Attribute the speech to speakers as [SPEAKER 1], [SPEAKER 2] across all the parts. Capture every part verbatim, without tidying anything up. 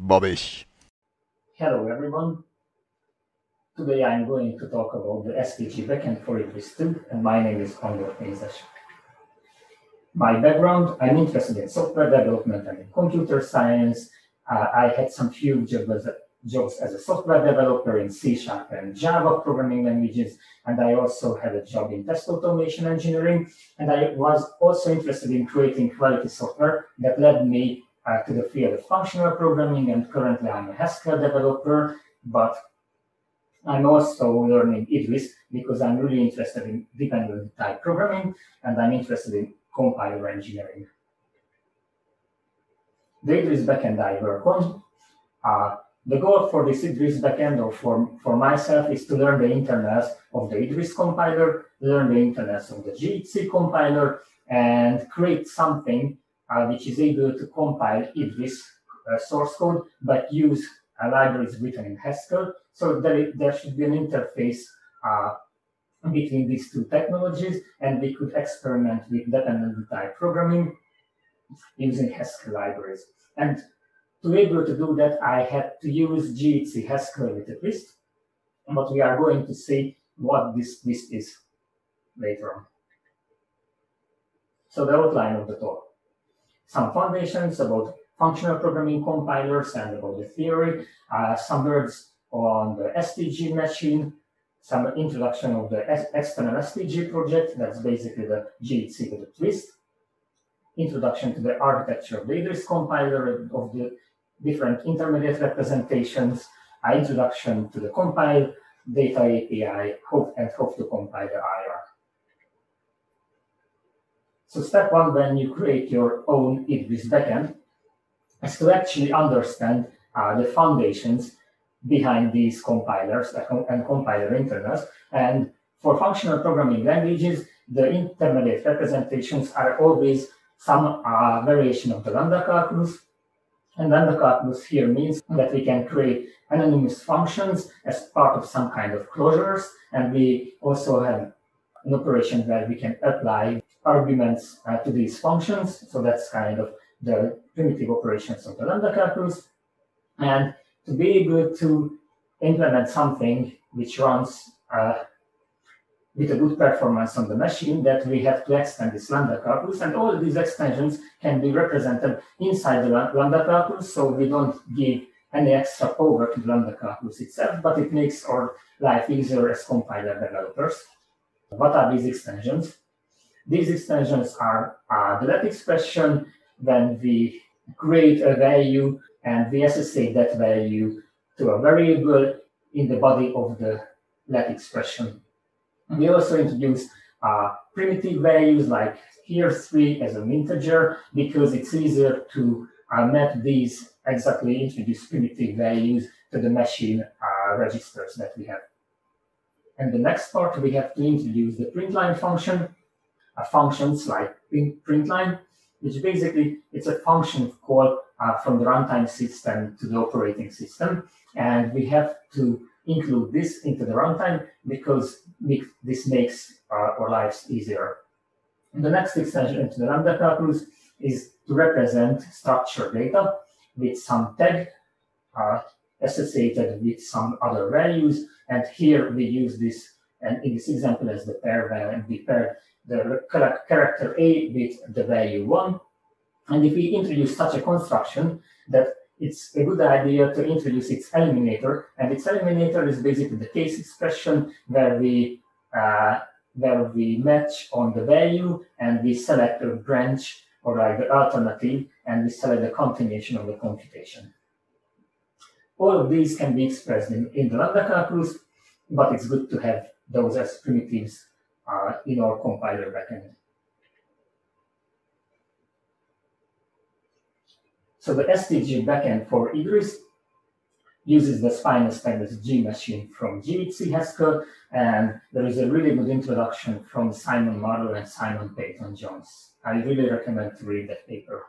[SPEAKER 1] Bobby.
[SPEAKER 2] Hello everyone. Today I'm going to talk about the S T G backend for Idris two, and my name is Andor Pénzes. My background, I'm interested in software development and in computer science. Uh, I had some few jobs as, a, jobs as a software developer in C Sharp and Java programming languages, and I also had a job in test automation engineering, and I was also interested in creating quality software that led me uh, to the field of functional programming, and currently I'm a Haskell developer, but I'm also learning Idris because I'm really interested in dependent type programming, and I'm interested in compiler engineering. The Idris backend I work on, uh, the goal for this Idris backend, or for, for myself, is to learn the internals of the Idris compiler, learn the internals of the G H C compiler, and create something uh, which is able to compile Idris uh, source code, but use uh, libraries written in Haskell. So there, there should be an interface uh, between these two technologies, and we could experiment with dependent type programming using Haskell libraries. And to be able to do that, I had to use G H C Haskell with a twist, but we are going to see what this twist is later on. So the outline of the talk. Some foundations about functional programming compilers and about the theory, uh, some words on the S T G machine, some introduction of the external S T G project, that's basically the G H C with a twist, introduction to the architecture of the Idris compiler, of the different intermediate representations, uh, introduction to the compile data A P I, hope, and hope to compile the I R. So step one, when you create your own Idris backend, is to actually understand uh, the foundations behind these compilers and compiler internals. And for functional programming languages, the intermediate representations are always some uh, variation of the lambda calculus. And lambda calculus here means that we can create anonymous functions as part of some kind of closures. And we also have an operation where we can apply arguments uh, to these functions. So that's kind of the primitive operations of the lambda calculus. And to be able to implement something which runs uh, with a good performance on the machine, that we have to extend this lambda calculus, and all these extensions can be represented inside the lambda calculus, so we don't give any extra power to the lambda calculus itself, but it makes our life easier as compiler developers. What are these extensions? These extensions are uh, the let expression when we create a value and we associate that value to a variable in the body of the let expression. We also introduce uh, primitive values like here three as an integer, because it's easier to uh, map these exactly introduced primitive values to the machine uh, registers that we have. And the next part, we have to introduce the printline function, uh, functions like printline, which basically it's a function call uh, from the runtime system to the operating system. And we have to include this into the runtime because we, this makes uh, our lives easier. And the next extension into the lambda calculus is to represent structured data with some tag uh, associated with some other values. And here we use this, and in this example as the pair value, and we pair the character A with the value one. And if we introduce such a construction, that it's a good idea to introduce its eliminator, and its eliminator is basically the case expression where we uh, where we match on the value and we select a branch or like the alternative, and we select the continuation of the computation. All of these can be expressed in, in the lambda calculus, but it's good to have those as primitives uh, in our compiler backend. So the S T G backend for Idris uses the spinal stylus G machine from G H C Haskell, and there is a really good introduction from Simon Marlowe and Simon Peyton Jones. I really recommend to read that paper.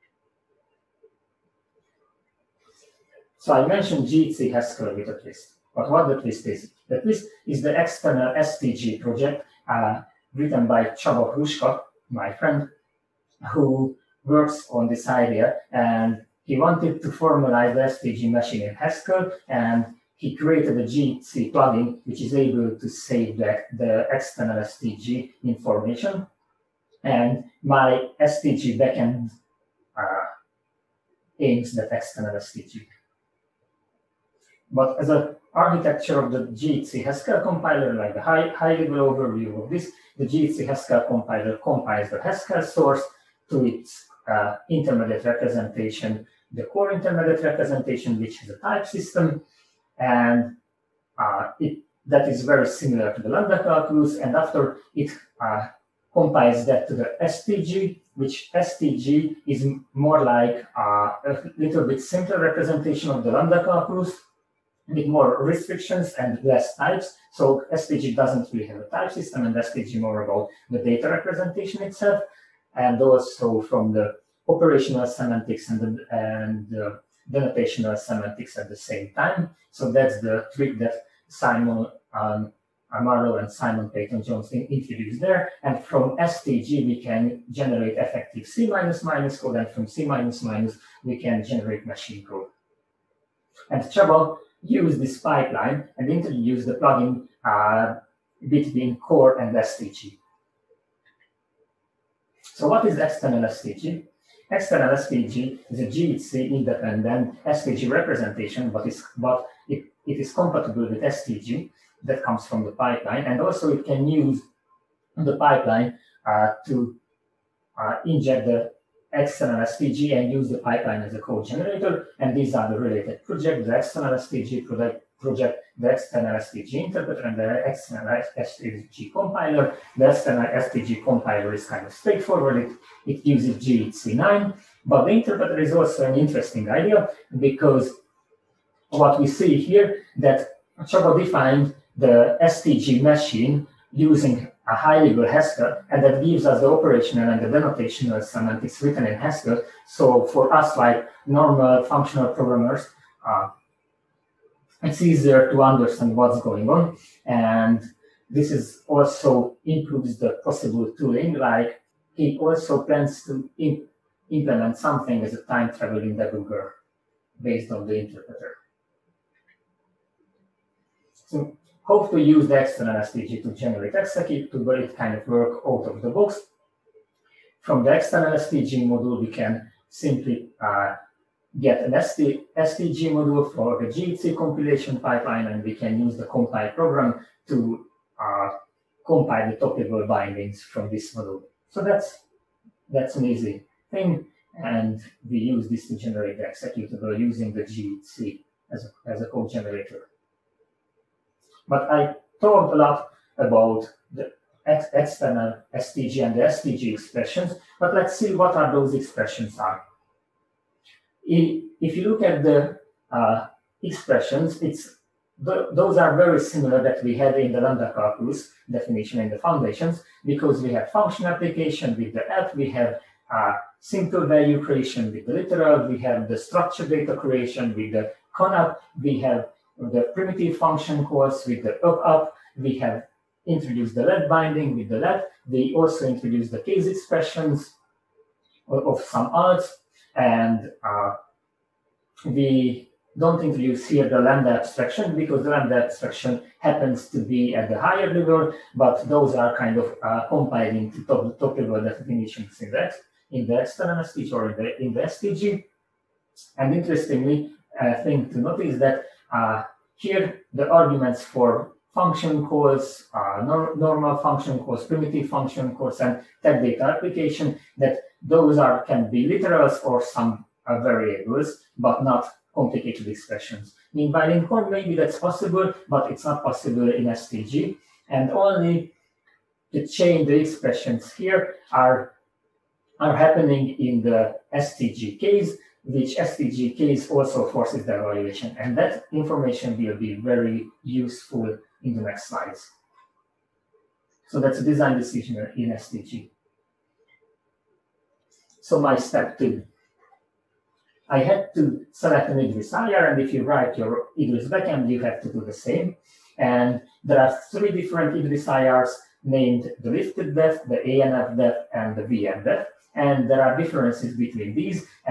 [SPEAKER 2] So I mentioned G H C Haskell with a twist, but what the twist is? The twist is the external S T G project uh, written by Csaba Hruska, my friend, who works on this idea, and he wanted to formalize the S T G machine in Haskell, and he created a G C plugin which is able to save the, the external S T G information. And my S T G backend uh, aims that external S T G. But as an architecture of the G C Haskell compiler, like a high, high level overview of this, the G C Haskell compiler compiles the Haskell source to its uh, intermediate representation, the core intermediate representation, which is a type system, and uh, it, that is very similar to the lambda calculus. And after it uh, compiles that to the S T G, which S T G is more like uh, a little bit simpler representation of the lambda calculus, with more restrictions and less types. So S T G doesn't really have a type system, and S T G more about the data representation itself, and also from the operational semantics and the, and the denotational semantics at the same time. So that's the trick that Simon um, Marlowe and Simon Peyton Jones introduced there. And from S T G, we can generate effective C minus minus code, and from C minus minus, we can generate machine code. And Csaba used this pipeline and introduced the plugin uh, between core and S T G. So what is external S T G? External S T G is a G C independent S T G representation, but, it's, but it, it is compatible with S T G that comes from the pipeline, and also it can use the pipeline uh, to uh, inject the external S T G and use the pipeline as a code generator. And these are the related projects: the external S T G project, project the external S T G interpreter, and the external S T G compiler. The external S T G compiler is kind of straightforward. It, it uses G C nine, but the interpreter is also an interesting idea, because what we see here, that Csaba defined the S T G machine using a high-level Haskell, and that gives us the operational and the denotational semantics written in Haskell. So for us, like normal functional programmers, uh, it's easier to understand what's going on. And this is also improves the possible tooling. Like, he also plans to imp implement something as a time traveling debugger based on the interpreter. So how to use the external S T G to generate executable? It kind of works out of the box. From the external S T G module, we can simply uh, get an S T G module for the G C compilation pipeline, and we can use the compile program to uh, compile the top-level bindings from this module. So that's that's an easy thing, and we use this to generate the executable using the G C as a, as a code generator. But I talked a lot about the ex external S T G and the S T G expressions, but let's see what are those expressions are. If you look at the uh, expressions, it's th those are very similar that we had in the lambda calculus definition in the foundations, because we have function application with the app, we have uh, simple value creation with the literal, we have the structured data creation with the conap, we have the primitive function calls with the up, we have introduced the let binding with the let, we also introduced the case expressions of, of some alts, and uh, we don't introduce here the lambda abstraction, because the lambda abstraction happens to be at the higher level, but those are kind of uh, compiling to top, top level definitions in the, in the external S T G or in the, in the S T G. And interestingly, a thing to notice that Uh, here, the arguments for function calls, uh, nor normal function calls, primitive function calls, and tag data application, that those are can be literals or some uh, variables, but not complicated expressions. Meanwhile, in core, maybe that's possible, but it's not possible in S T G. And only the chain, the expressions here are, are happening in the S T G case, which S T G case also forces the evaluation. And that information will be very useful in the next slides. So that's a design decision in S T G. So my step two. I had to select an Idris I R, and if you write your Idris backend, you have to do the same. And there are three different Idris I Rs named the lifted def, the A N F def, and the V M def. And there are differences between these, and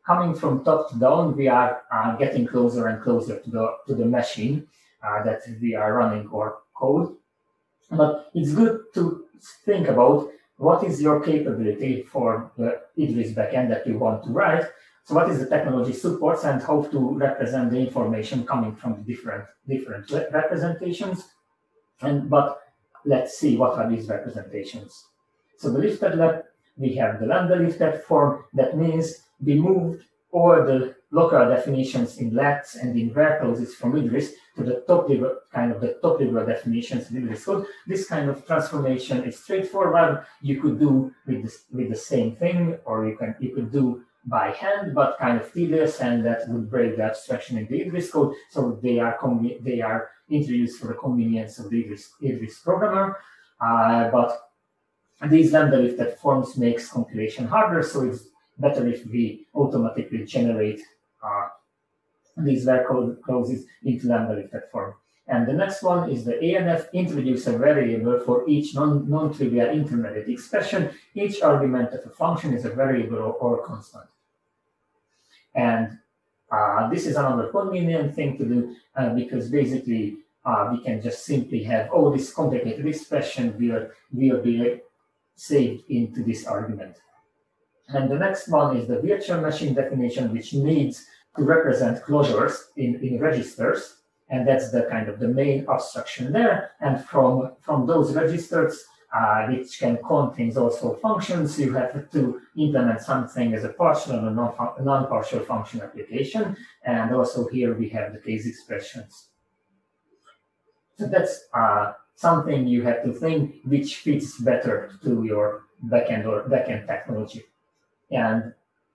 [SPEAKER 2] coming from top to down, we are uh, getting closer and closer to the to the machine uh, that we are running our code. But it's good to think about what is your capability for the Idris backend that you want to write. So what is the technology supports and how to represent the information coming from the different different representations. And but let's see what are these representations. So the lifted lab, we have the lambda lifted form. That means we moved all the local definitions in lets and in var clauses from Idris to the top level, kind of the top level definitions in Idris code. This kind of transformation is straightforward. You could do with this, with the same thing, or you can you could do by hand, but kind of tedious, and that would break the abstraction in the Idris code. So they are they are introduced for the convenience of the Idris, Idris programmer. Uh, but these lambda lifted forms makes compilation harder, so it's better if we automatically generate uh, these var clauses into lambda lifted form. And the next one is the A N F introduce a variable for each non, non-trivial intermediate expression. Each argument of a function is a variable or, or constant. And uh, this is another convenient thing to do uh, because basically uh, we can just simply have, oh, this complicated expression will, will be saved into this argument. And the next one is the virtual machine definition, which needs to represent closures in, in registers. And that's the kind of the main abstraction there. And from, from those registers, uh, which can contain also functions, you have to implement something as a partial or non-partial function application. And also here we have the case expressions. So that's uh, something you have to think which fits better to your backend or backend technology. And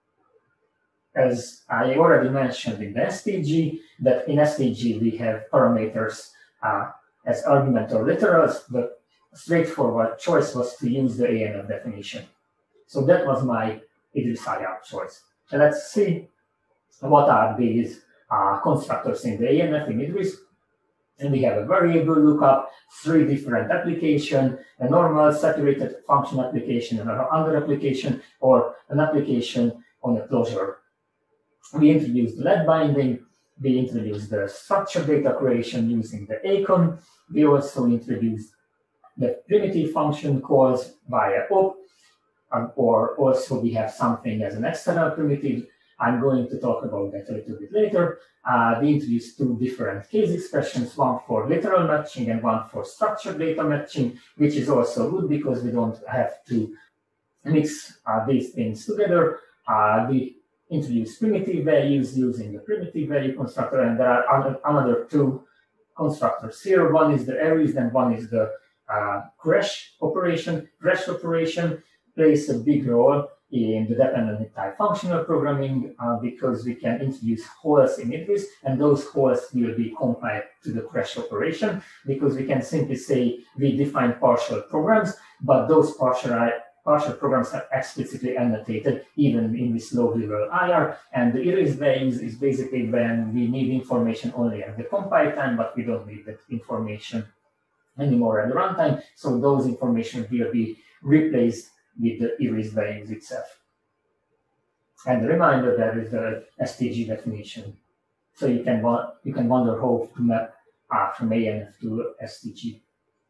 [SPEAKER 2] as I already mentioned in the S T G, that in S T G we have parameters uh, as argument or literals. The straightforward choice was to use the A N F definition. So that was my Idris I A P choice. And let's see what are these uh, constructors in the A N F in Idris. And we have a variable lookup, three different applications, a normal saturated function application, and another application, or an application on a closure. We introduced the let binding. We introduced the structured data creation using the A C O N. We also introduced the primitive function calls via O P, um, or also we have something as an external primitive. I'm going to talk about that a little bit later. Uh, we introduced two different case expressions, one for literal matching and one for structured data matching, which is also good because we don't have to mix uh, these things together. Uh, we introduced primitive values using the primitive value constructor, and there are another two constructors here. One is the arrays, and one is the uh, crash operation. Crash operation plays a big role in the dependent type functional programming uh, because we can introduce holes in Idris, and those holes will be compiled to the crash operation because we can simply say we define partial programs, but those partial partial programs are explicitly annotated even in this low-level I R. And the erase values is basically when we need information only at the compile time, but we don't need that information anymore at the runtime. So those information will be replaced with the erase values itself. And a reminder, there is the S T G definition. So you can you can wonder how to map uh, from A N F to S T G.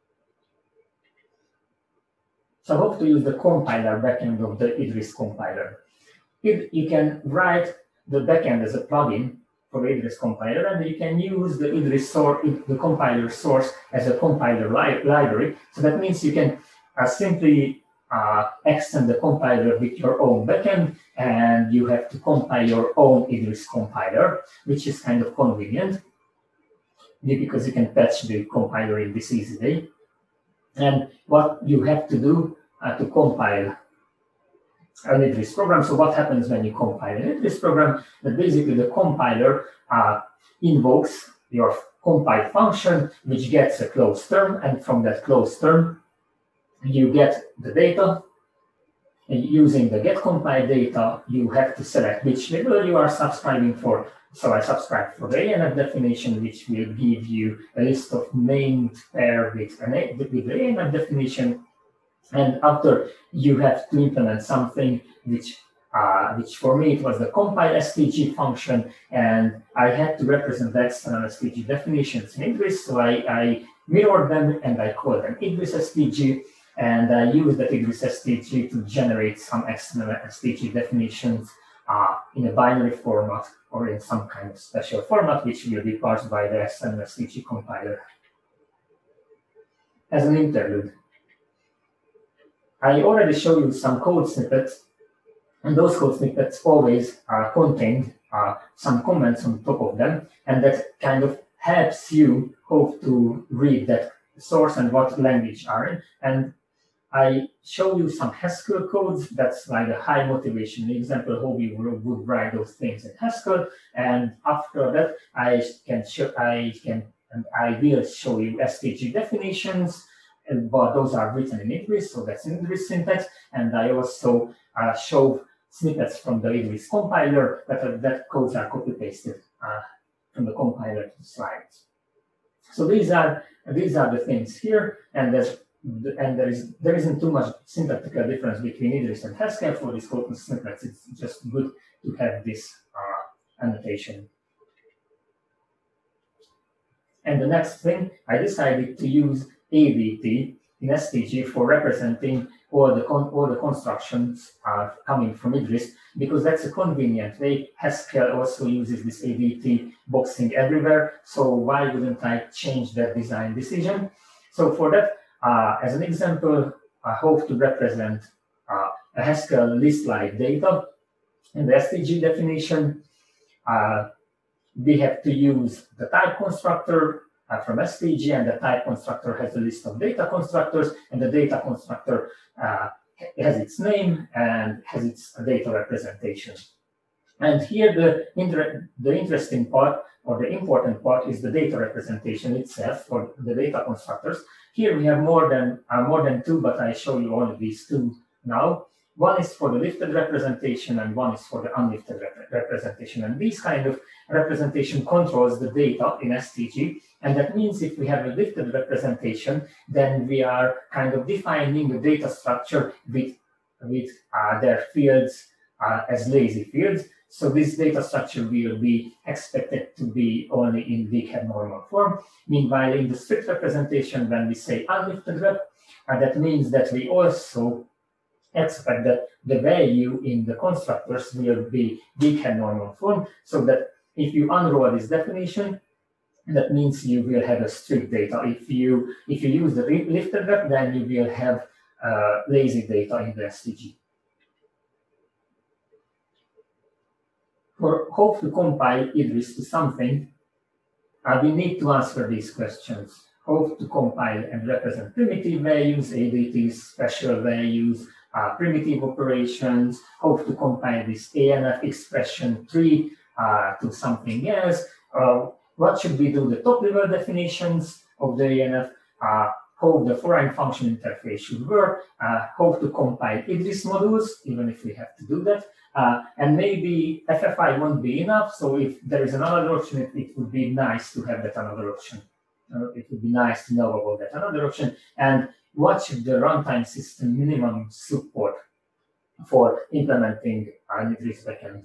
[SPEAKER 2] So how to use the compiler backend of the Idris compiler. It, you can write the backend as a plugin for the Idris compiler, and you can use the Idris source, the compiler source as a compiler li library. So that means you can uh, simply uh, extend the compiler with your own backend, and you have to compile your own Idris compiler, which is kind of convenient because you can patch the compiler in this easy way. And what you have to do uh, to compile an Idris program. So what happens when you compile an Idris program? That basically the compiler uh, invokes your compile function, which gets a closed term, and from that closed term, you get the data. And using the get compile data, you have to select which level you are subscribing for. So I subscribe for the A N F definition, which will give you a list of named pair with, an a, with the A N F definition. And after, you have to implement something which uh, which for me it was the compile S T G function, and I had to represent the external S T G definitions in Idris, so I, I mirrored them and I called them Idris S T G, and I used that Idris S T G to generate some external S T G definitions uh, in a binary format or in some kind of special format, which will be parsed by the external S T G compiler. As an interlude, I already showed you some code snippets, and those code snippets always uh, contained uh, some comments on top of them, and that kind of helps you how to read that source and what language are in. And I show you some Haskell codes. That's like a high motivation example how we would write those things in Haskell. And after that, I can show I can and I will show you S T G definitions, but those are written in Idris, so that's in Idris syntax. And I also uh, show snippets from the Idris compiler that are, that codes are copy pasted uh, from the compiler to the slides. So these are these are the things here, and there's and there is there isn't too much syntactical difference between Idris and Haskell for these code snippets. It's just good to have this uh, annotation. And the next thing, I decided to use A D T in S T G for representing all the con all the constructions are coming from Idris, because that's a convenient way. Haskell also uses this A D T boxing everywhere, so why wouldn't I change that design decision? So for that, uh, as an example, I hope to represent uh, a Haskell list-like data in the S T G definition. Uh, we have to use the type constructor uh, from S T G, and the type constructor has a list of data constructors, and the data constructor uh, has its name and has its data representation. And here the, inter the interesting part, or the important part, is the data representation itself for the data constructors. Here we have more than uh, more than two, but I show you only these two now. One is for the lifted representation, and one is for the unlifted rep representation. And this kind of representation controls the data in S T G. And that means if we have a lifted representation, then we are kind of defining the data structure with, with uh, their fields uh, as lazy fields. So this data structure will be expected to be only in big head normal form. Meanwhile, in the strict representation, when we say unlifted rep, uh, that means that we also expect that the value in the constructors will be big head normal form, so that if you unroll this definition, that means you will have a strict data. If you if you use the lifted rep, then you will have uh, lazy data in the S T G. For hope to compile Idris to something, uh, we need to answer these questions. Hope to compile and represent primitive values, A D Ts, special values, uh, primitive operations, hope to compile this A N F expression tree uh, to something else. Uh, what should we do? The top level definitions of the A N F, uh, how the foreign function interface should work, uh, how to compile Idris modules, even if we have to do that. Uh, and maybe F F I won't be enough, so if there is another option, it, it would be nice to have that another option. Uh, it would be nice to know about that another option. And what should the runtime system minimum support for implementing an Idris backend?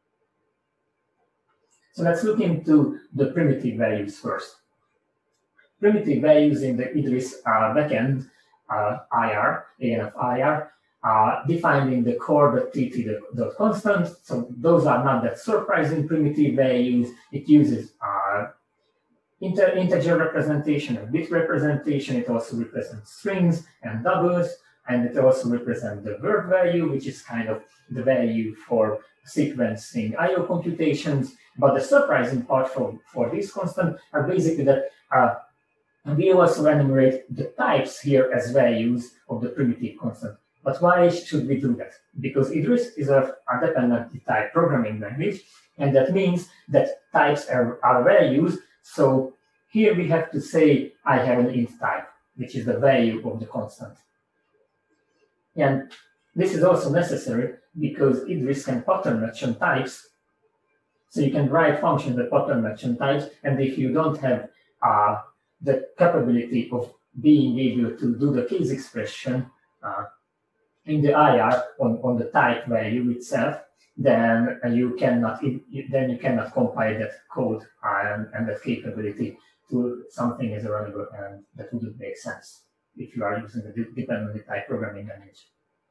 [SPEAKER 2] So let's look into the primitive values first. Primitive values in the Idris uh, backend, uh, I R, A N F I R, Uh, defining the core.tt.constant. So those are not that surprising primitive values. It uses uh, inter integer representation and bit representation. It also represents strings and doubles, and it also represents the word value, which is kind of the value for sequencing I O computations. But the surprising part for, for this constant are basically that uh, we also enumerate the types here as values of the primitive constant. But why should we do that? Because Idris is a, a dependently typed programming language, and that means that types are, are values. So here we have to say I have an int type, which is the value of the constant. And this is also necessary because Idris can pattern match on types. So you can write functions that pattern match on types, and if you don't have uh, the capability of being able to do the case expression, uh, in the I R on, on the type value itself, then you cannot then you cannot compile that code and, and that capability to something as a runnable, and that wouldn't make sense if you are using a dependently type programming language.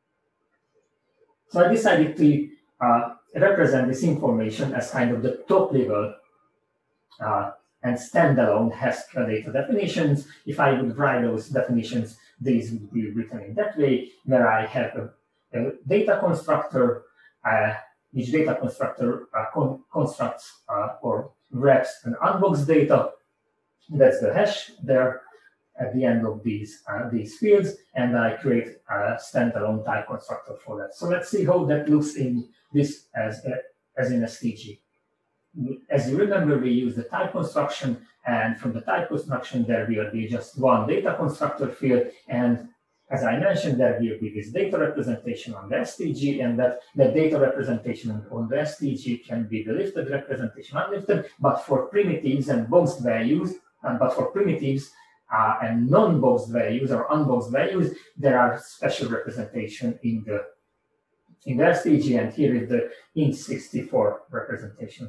[SPEAKER 2] So I decided to uh, represent this information as kind of the top level uh, and standalone Haskell data definitions. If I would write those definitions, these would be written in that way, where I have a, a data constructor, uh, which data constructor uh, con constructs uh, or wraps an unboxed data. That's the hash there at the end of these uh, these fields, and I create a standalone type constructor for that. So let's see how that looks in this as a, as in S T G. As you remember, we use the type construction, and from the type construction there will be just one data constructor field, and as I mentioned, there will be this data representation on the S T G, and that, that data representation on the S T G can be the lifted representation, unlifted, but for primitives and boxed values, and but for primitives uh, and non-boxed values or unboxed values, there are special representation in the in the S T G, and here is the int sixty-four representation.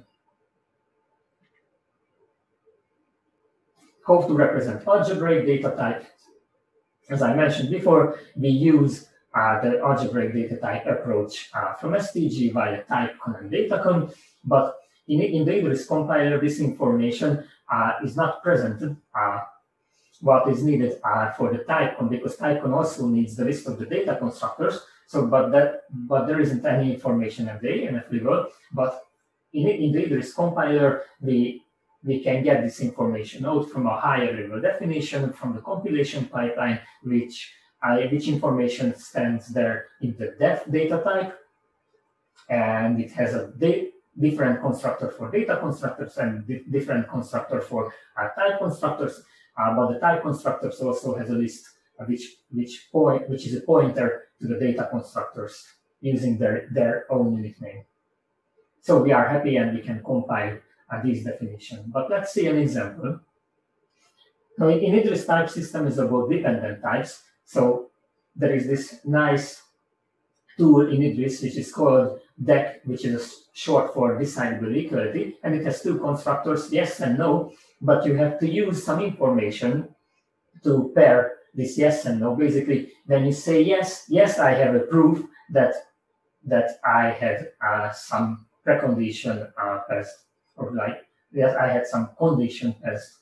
[SPEAKER 2] How to represent algebraic data type. As I mentioned before, we use uh, the algebraic data type approach uh, from S T G via typecon and datacon, but in, in the Idris compiler, this information uh, is not presented. Uh, what is needed uh, for the typecon, because typecon also needs the list of the data constructors. So, but that, but there isn't any information at the A N F level. But in, in the Idris compiler, we we can get this information out from a higher level definition from the compilation pipeline, which uh, which information stands there in the def data type, and it has a different constructor for data constructors and di different constructor for uh, type constructors. Uh, but the type constructors also has a list uh, which which point which is a pointer to the data constructors using their their own unique name. So we are happy and we can compile uh, this definition. But let's see an example. Now, in Idris type system is about dependent types. So there is this nice tool in Idris which is called D E C, which is short for decidable equality, and it has two constructors, yes and no. But you have to use some information to pair this yes and no. Basically, when you say yes, yes, I have a proof that that I had uh, some precondition uh, passed, or like yes, I had some condition passed,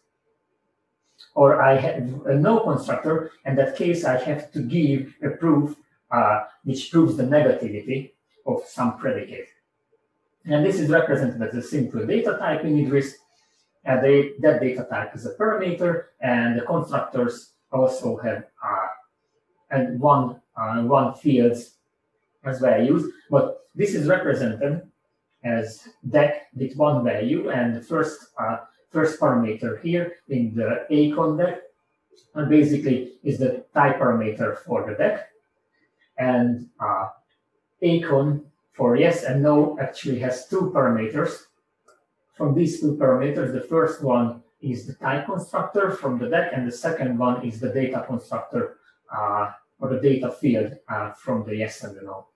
[SPEAKER 2] or I have a no constructor. In that case, I have to give a proof uh, which proves the negativity of some predicate. And this is represented as a simple data type in Idris. And they, that data type is a parameter, and the constructors also have uh, and one uh, one fields as values. But this is represented as D E C with one value, and the first uh, first parameter here in the acon D E C, and basically is the type parameter for the D E C, and uh, acon for yes and no actually has two parameters. From these two parameters, the first one is the type constructor from the D E C, and the second one is the data constructor uh, or the data field uh, from the yes and the no.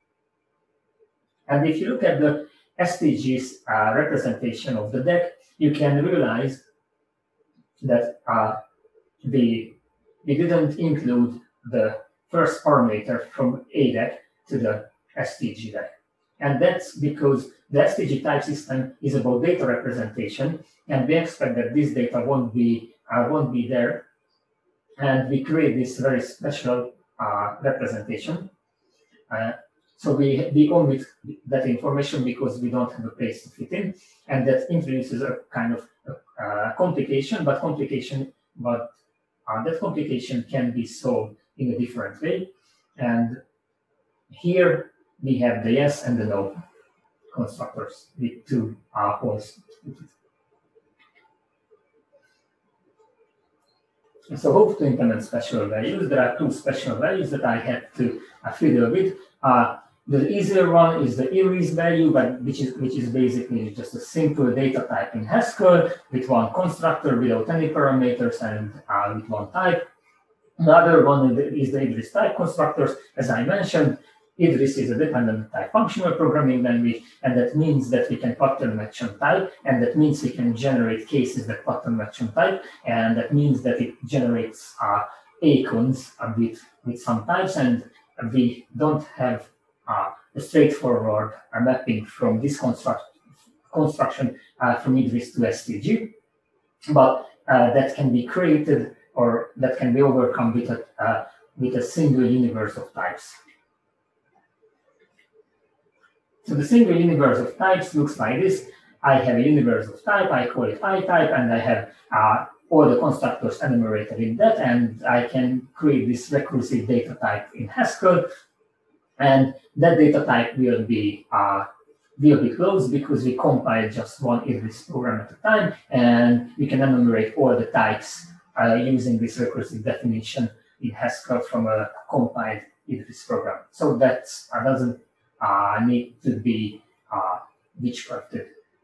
[SPEAKER 2] And if you look at the S T G's uh, representation of the D E C, you can realize that uh, we, we didn't include the first parameter from A D E C to the S T G D E C. And that's because the S T G type system is about data representation, and we expect that this data won't be uh, won't be there, and we create this very special uh, representation. Uh, so we we omit that information because we don't have a place to fit in, and that introduces a kind of uh, complication. But complication, but uh, that complication can be solved in a different way. And here we have the yes and the no constructors with two uh, points. So how to implement special values? There are two special values that I had to uh, fiddle with. Uh, the easier one is the Iris value, but which is which is basically just a simple data type in Haskell with one constructor without any parameters and uh, with one type. Another one is the Idris type constructors, as I mentioned. Idris is a dependent type functional programming language, and that means that we can pattern match on type, and that means we can generate cases that pattern match on type, and that means that it generates uh, icons uh, with, with some types, and we don't have uh, a straightforward uh, mapping from this construct, construction uh, from Idris to S T G, but uh, that can be created or that can be overcome with a, uh, with a single universe of types. So the single universe of types looks like this. I have a universe of type, I call it I-type, and I have uh, all the constructors enumerated in that, and I can create this recursive data type in Haskell, and that data type will be uh, will be closed because we compile just one Idris program at a time, and we can enumerate all the types uh, using this recursive definition in Haskell from a compiled Idris program. So that uh, doesn't uh, need to be uh, witchcrafted.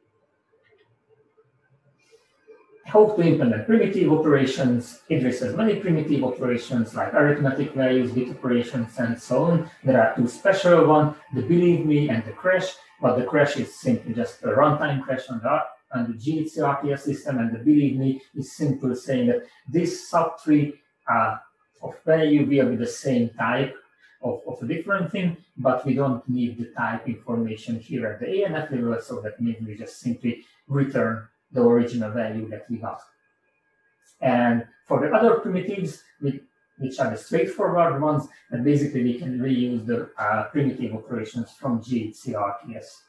[SPEAKER 2] How to implement primitive operations. Idris has many primitive operations like arithmetic values, bit operations, and so on. There are two special ones, the believe me and the crash, but the crash is simply just a runtime crash on the, on the G H C R T S system, and the believe me is simply saying that this subtree uh, of value will be the same type of, of a different thing, but we don't need the type information here at the A N F level, so that means we just simply return the original value that we got. And for the other primitives, we, which are the straightforward ones, and basically we can reuse the uh, primitive operations from G H C R T S.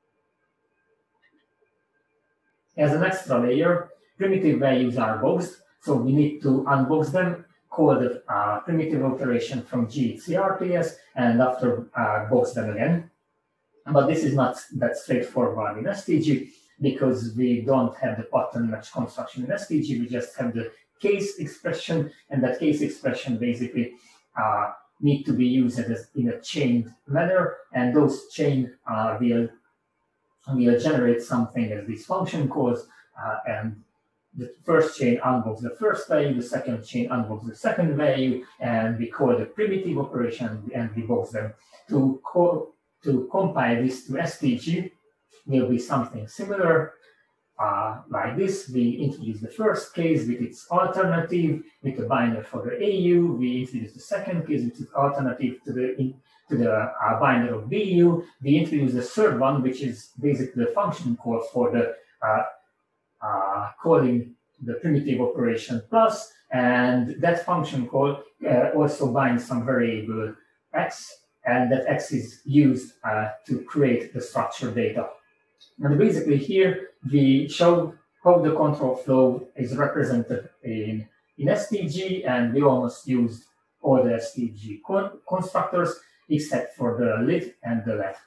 [SPEAKER 2] As an extra layer, primitive values are boxed, so we need to unbox them, call the uh, primitive operation from G H C R T S, and after uh, box them again. But this is not that straightforward in S T G, because we don't have the pattern match construction in S T G, we just have the case expression, and that case expression basically uh, need to be used as in a chained manner, and those chain uh, will, will generate something as this function calls, uh, and the first chain unbox the first value, the second chain unbox the second value, and we call the primitive operation and we box them. To, call, to compile this to S T G, will be something similar uh, like this. We introduce the first case with its alternative with the binder for the A U. We introduce the second case with its alternative to the in, to the uh, binder of B U. We introduce the third one, which is basically the function call for the uh, uh, calling the primitive operation plus, and that function call uh, also binds some variable x, and that x is used uh, to create the structured data. And basically here we show how the control flow is represented in, in S T G, and we almost used all the S T G con constructors except for the lit and the let.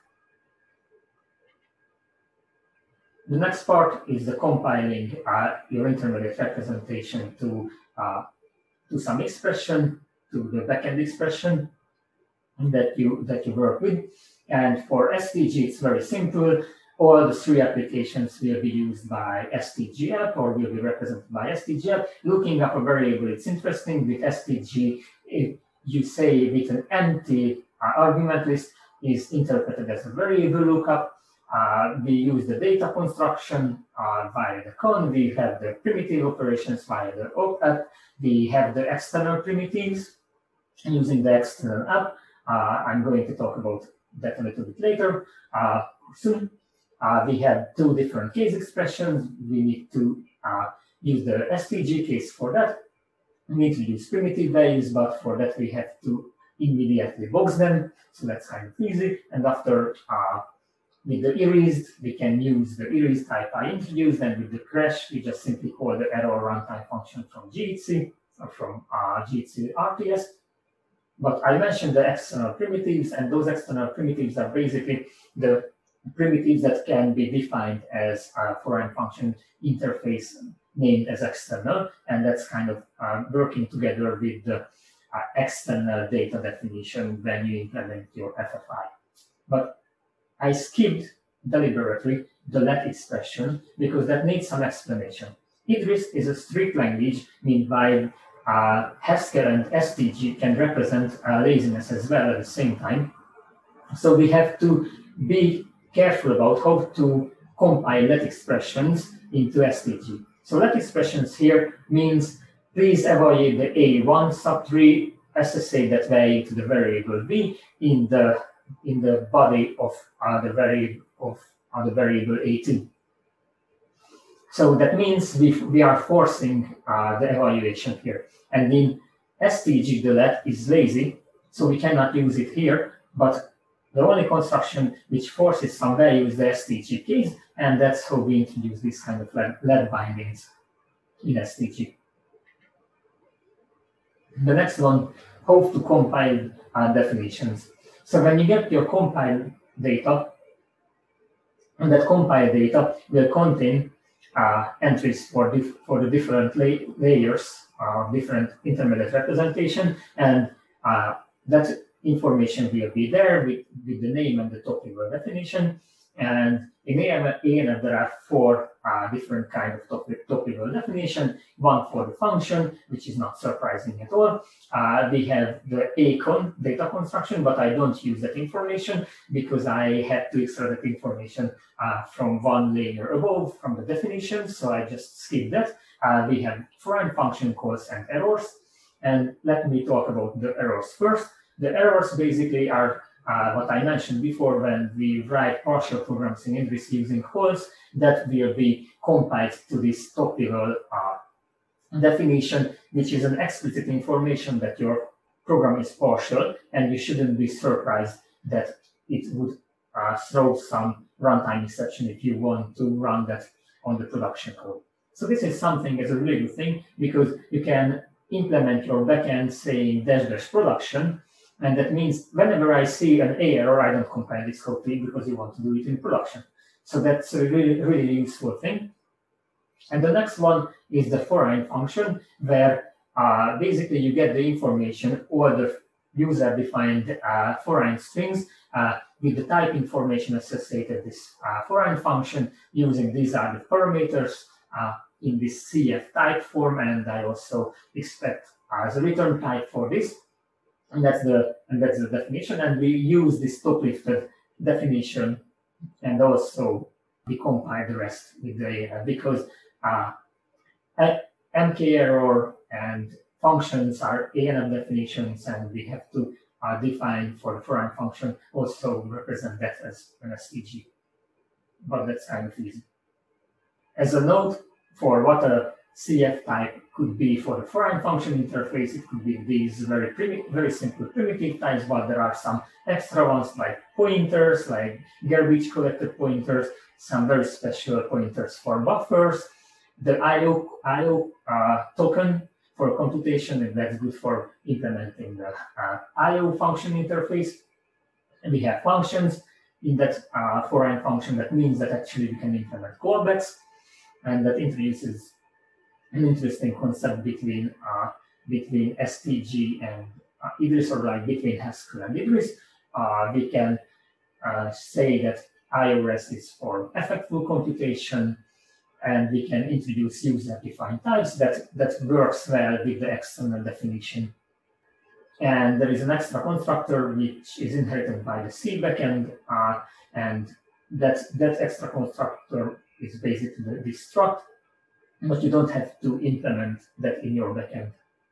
[SPEAKER 2] The next part is the compiling uh, your intermediate representation to, uh, to some expression, to the backend expression that you, that you work with. And for S T G, it's very simple. All the three applications will be used by S T G app or will be represented by S T G app. Looking up a variable, it's interesting. With S T G, if you say with an empty uh, argument list is interpreted as a variable lookup. Uh, we use the data construction uh, via the con. We have the primitive operations via the op app. We have the external primitives using the external app. Uh, I'm going to talk about that a little bit later, uh, soon. Uh, we have two different case expressions. We need to uh, use the S T G case for that. We need to use primitive values, but for that we have to immediately box them. So that's kind of easy. And after uh, with the erased, we can use the erased type I introduced, and with the crash, we just simply call the error runtime function from G H C or from uh, G H C R T S. But I mentioned the external primitives, and those external primitives are basically the primitives that can be defined as a foreign function interface named as external, and that's kind of uh, working together with the uh, external data definition when you implement your F F I. But I skipped deliberately the let expression because that needs some explanation. Idris is a strict language, meanwhile uh, Haskell and S T G can represent uh, laziness as well at the same time. So we have to be careful about how to compile let expressions into S T G. So let expressions here means please evaluate the A one subtree, associate that value to the variable B in the in the body of uh, the variable of uh, the variable A two. So that means we, we are forcing uh, the evaluation here. And in S T G, the let is lazy, so we cannot use it here. But the only construction which forces some value is the S T G case, and that's how we introduce this kind of let bindings in S T G. The next one, how to compile uh, definitions. So when you get your compiled data, and that compiled data will contain uh, entries for, for the different la layers, uh, different intermediate representation, and uh, that information will be there with, with the name and the top level definition. And in A N F, there are four uh, different kind of top, top level definition. One for the function, which is not surprising at all. Uh, we have the A con data construction, but I don't use that information because I had to extract that information uh, from one layer above from the definition. So I just skip that. Uh, we have foreign function calls and errors. And let me talk about the errors first. The errors basically are Uh, what I mentioned before, when we write partial programs in Idris using calls, that will be compiled to this top-level uh, definition, which is an explicit information that your program is partial, and you shouldn't be surprised that it would uh, throw some runtime exception if you want to run that on the production code. So this is something as a really good thing, because you can implement your backend saying dash dash production. And that means whenever I see an A error, I don't compile this code to it because you want to do it in production. So that's a really, really useful thing. And the next one is the foreign function, where uh, basically you get the information or the user-defined uh, foreign strings uh, with the type information associated with this uh, foreign function using these are the parameters uh, in this C F type form. And I also expect as a return type for this. And that's the and that's the definition, and we use this top-lifted definition, and also we compile the rest with the uh, because uh, M K error and functions are A N F definitions, and we have to uh, define for the foreign function also represent that as an S T G. But that's kind of easy. As a note for what a C F type could be for the foreign function interface, it could be these very primitive, very simple primitive types, but there are some extra ones like pointers, like garbage collector pointers, some very special pointers for buffers, the I O, I O uh, token for computation, and that's good for implementing the uh, I O function interface. And we have functions in that uh, foreign function. That means that actually we can implement callbacks, and that introduces an interesting concept between uh, between S T G and uh, Idris, or like between Haskell and Idris. Uh, we can uh, say that I O R E S is for effectful computation, and we can introduce user-defined types that, that works well with the external definition. And there is an extra constructor which is inherited by the C backend, uh, and that, that extra constructor is basically the struct, but you don't have to implement that in your backend.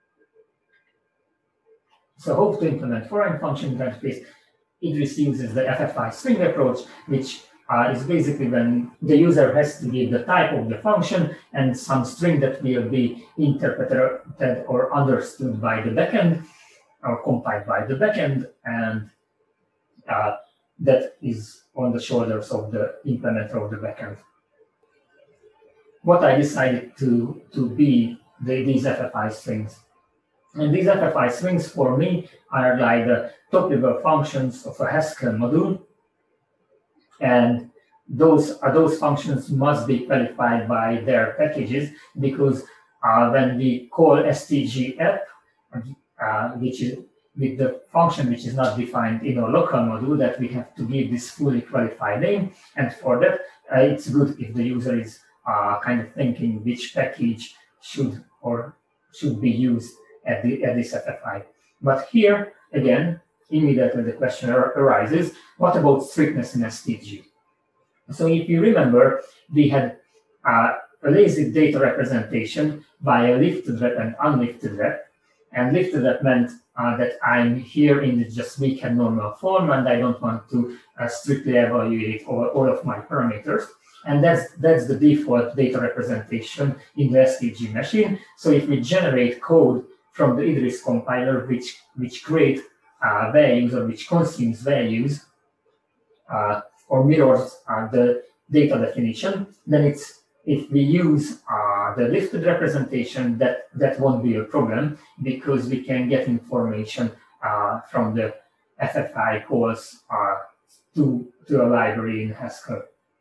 [SPEAKER 2] So how to implement foreign function interface? Idris uses the F F I string approach, which uh, is basically when the user has to give the type of the function and some string that will be interpreted or understood by the backend or compiled by the backend, and uh, that is on the shoulders of the implementer of the backend. What I decided to, to be the, these F F I strings. And these F F I strings for me are like the top-level functions of a Haskell module. And those, uh, those functions must be qualified by their packages, because uh, when we call S T G app, uh, which is with the function which is not defined in a local module, that we have to give this fully qualified name. And for that, uh, it's good if the user is Uh, kind of thinking which package should or should be used at the at this F F I. But here again, immediately the question arises, what about strictness in S T G? So if you remember, we had uh, a lazy data representation via lifted rep and unlifted rep. And lifted rep meant uh, that I'm here in the just weekend normal form, and I don't want to uh, strictly evaluate all, all of my parameters. And that's that's the default data representation in the S T G machine. So if we generate code from the IDRIS compiler, which which create uh, values or which consumes values uh, or mirrors uh, the data definition, then it's if we use uh, the lifted representation, that that won't be a problem because we can get information uh, from the F F I calls uh, to to a library in Haskell.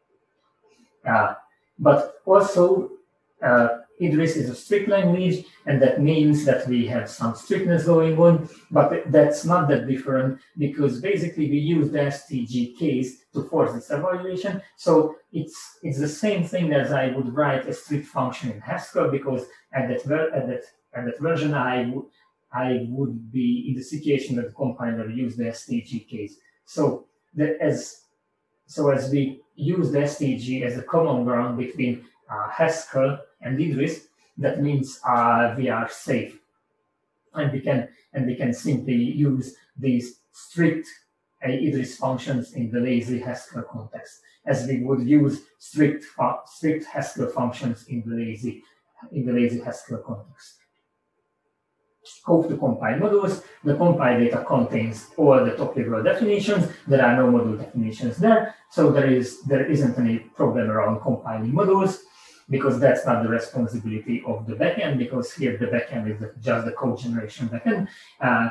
[SPEAKER 2] Uh, but also, uh, IDRIS is a strict language, and that means that we have some strictness going on, but that's not that different because basically we use the S T G case to force this evaluation. So it's it's the same thing as I would write a strict function in Haskell, because at that at that at that version I would I would be in the situation that the compiler used the S T G case. So that as so as we use the S T G as a common ground between uh, Haskell and IDRIS, that means uh, we are safe, and we can and we can simply use these strict uh, IDRIS functions in the lazy Haskell context, as we would use strict strict Haskell functions in the lazy in the lazy Haskell context. How to compile modules. The compile data contains all the top-level definitions. There are no module definitions there, so there is there isn't any problem around compiling modules, because that's not the responsibility of the backend, because here the backend is just the code generation backend. Uh,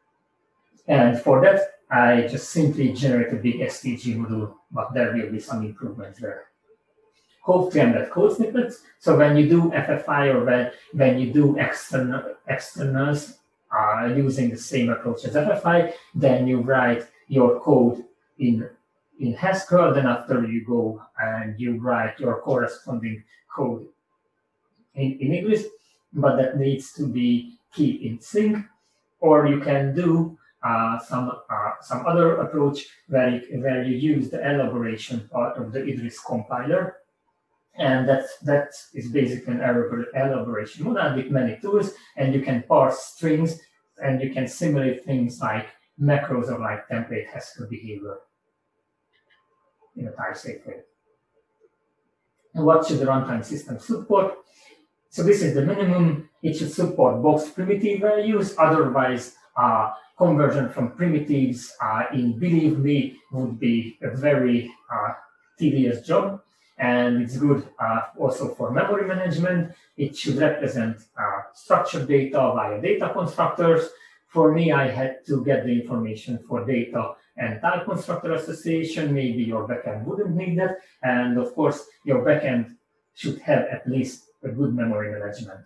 [SPEAKER 2] and for that, I just simply generate a big S T G module, but there will be some improvements there. How to embed code snippets. So when you do F F I or when, when you do external, externals uh, using the same approach as F F I, then you write your code in, in Haskell, then after you go and you write your corresponding code in, in English, but that needs to be keep in sync. Or you can do uh, some uh, some other approach where you, where you use the elaboration part of the IDRIS compiler. And that, that is basically an elaboration model with many tools, and you can parse strings, and you can simulate things like macros or like template Haskell behavior in a type-safe way. And what should the runtime system support? So this is the minimum. It should support box primitive values, otherwise uh, conversion from primitives uh, in Believe Me would be a very uh, tedious job. And it's good uh, also for memory management. It should represent uh, structured data via data constructors. For me, I had to get the information for data and type constructor association. Maybe your backend wouldn't need that. And of course, your backend should have at least a good memory management.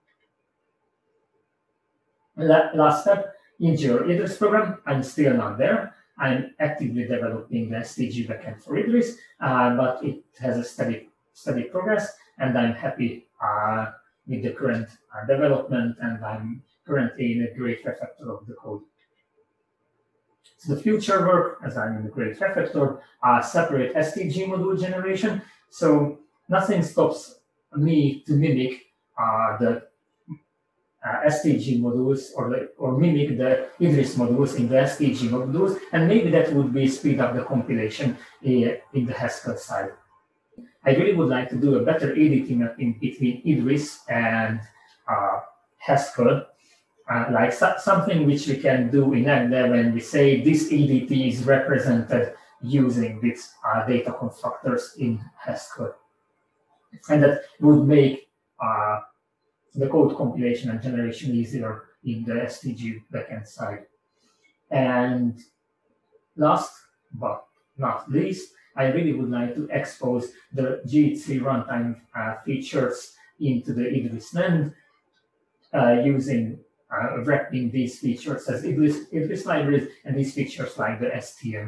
[SPEAKER 2] La last step, into your IDRIS program. I'm still not there. I'm actively developing the S T G backend for IDRIS, uh, but it has a steady, steady progress, and I'm happy uh, with the current uh, development, and I'm currently in a great refactor of the code. So the future work, as I'm in the great refactor, uh, separate S T G module generation. So nothing stops me to mimic uh, the Uh, S T G modules or, the, or mimic the IDRIS modules in the S T G modules, and maybe that would be speed up the compilation uh, in the Haskell side. I really would like to do a better editing in between IDRIS and uh, Haskell, uh, like so something which we can do in ActDev when we say this E D T is represented using these uh, data constructors in Haskell. And that would make uh, the code compilation and generation easier in the S T G backend side. And last but not least, I really would like to expose the G H C runtime uh, features into the IDRIS land uh, using uh, wrapping these features as IDRIS, IDRIS libraries and these features like the S T M.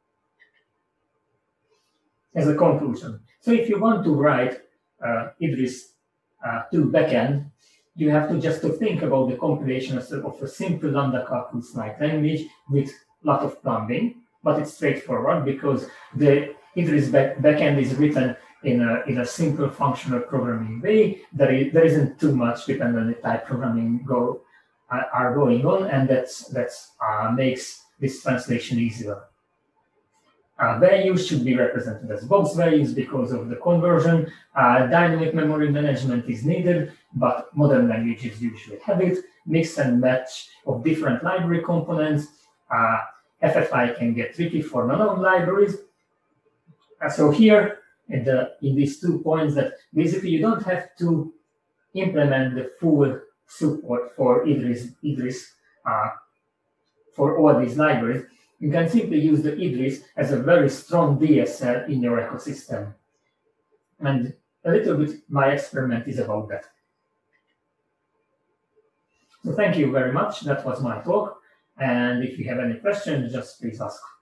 [SPEAKER 2] As a conclusion, so if you want to write uh, IDRIS uh, to backend, you have to just to think about the compilation of a simple lambda calculus-like language with lot of plumbing, but it's straightforward because the Idris back backend is written in a in a simple functional programming way. There is there isn't too much dependency type programming go uh, are going on, and that's that's uh, makes this translation easier. Uh, values should be represented as box values because of the conversion. Uh, dynamic memory management is needed, but modern languages usually have it. Mix and match of different library components. Uh, F F I can get tricky for non-known libraries. Uh, so here, in, the, in these two points, that basically you don't have to implement the full support for Idris, Idris uh, for all these libraries. You can simply use the Idris as a very strong D S L in your ecosystem. And a little bit my experiment is about that. So thank you very much. That was my talk. And if you have any questions, just please ask.